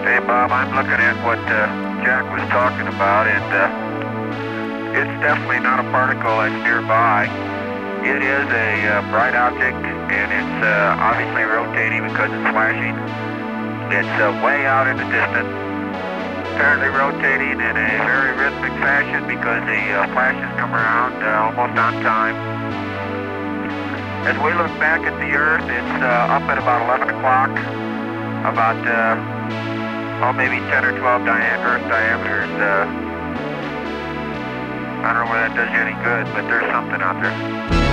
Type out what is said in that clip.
Hey, Bob, I'm looking at what Jack was talking about, and it's definitely not a particle that's nearby. It is a bright object, and it's obviously rotating because it's flashing. It's way out in the distance, apparently rotating in a very rhythmic fashion because the flashes come around almost on time. As we look back at the Earth, it's up at about 11 o'clock, about maybe 10 or 12 Earth diameters. I don't know whether that does you any good, but there's something out there.